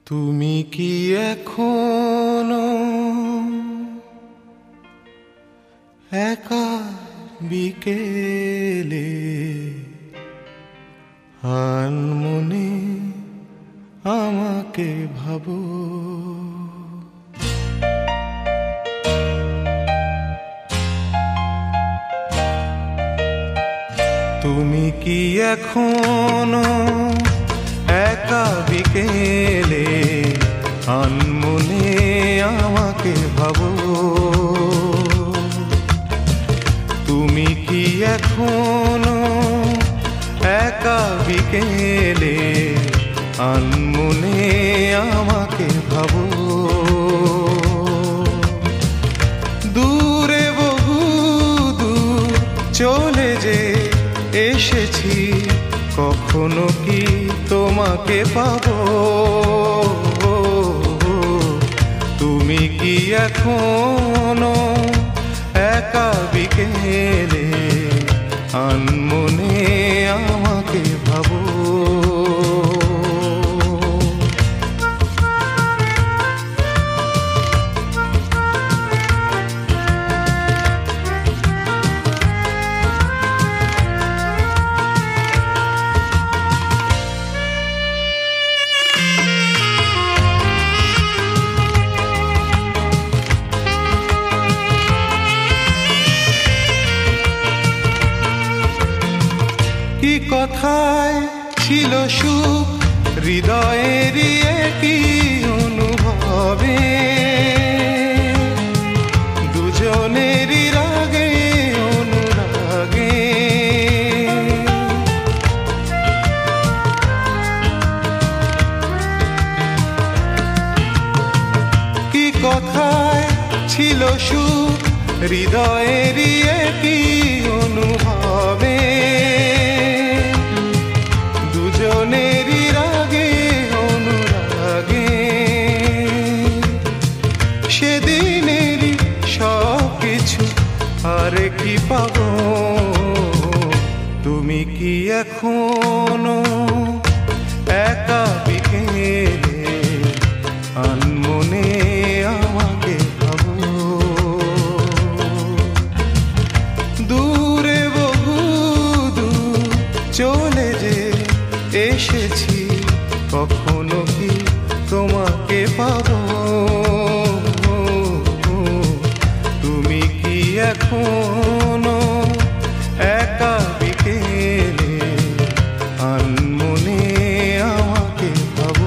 তুমি কি এখনো একা বিকেলে আনমনে আমাকে ভাবো? তুমি কি এখনো একা বিকেলে আনমনে আমাকে ভাবো? তুমি কি এখনো একা বিকেলে আনমনে আমাকে ভাবো? দূরে বহু দূর চলে যে এসেছি, কখনো কি তোমাকে পাবো? তুমি কি এখনো একা বিকেলে আনমনে আমাকে ভাবো? কি কথায় ছিল সুখ হৃদয়েরই কি অনুভবে, দুজনেরই রাগে অনুরাগে। কি কথায় ছিল সুখ হৃদয়েরই কি অনুভবে, দুজনেরই রাগে অনুরাগে। সেদিনেরই সব কিছু আর কি পাবো? তুমি কি এখনো একা বিকেলে আনমনে আমাকে ভাবো? দূরে বহু দূর চলে যে এসেছি, কখনো কি তোমাকে পাবো? তুমি কি এখনো একা বিকেলে আনমনে আমাকে ভাবো?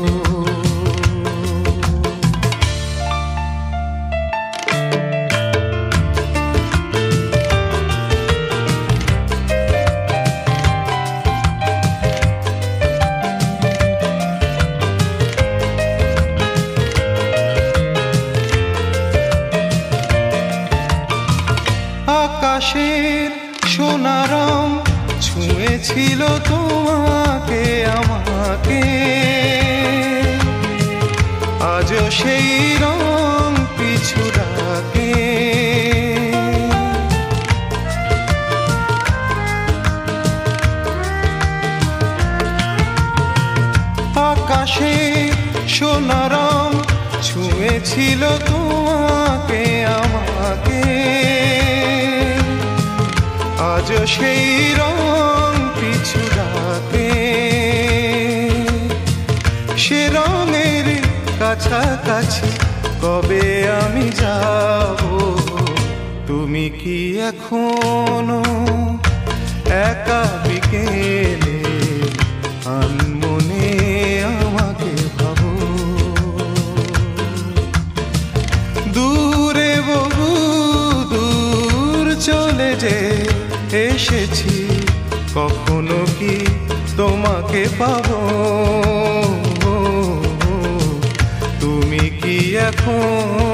আকাশের সোনারং ছুঁয়েছিল তোমাকে আমাকে, আজও সেই রং পিছু ডাকে। আকাশের সোনারং ছুঁয়েছিল তোমাকে আমাকে, আজ সেই রং পিছু ডাকে। সে রঙের কাছাকাছি কবে আমি যাব? তুমি কি এখনো একা বিকেলে আনমনে আমাকে ভাবো? দূরে বহু দূর চলে যে এসেছি, কখনো কি তোমাকে পাবো? তুমি কি এখন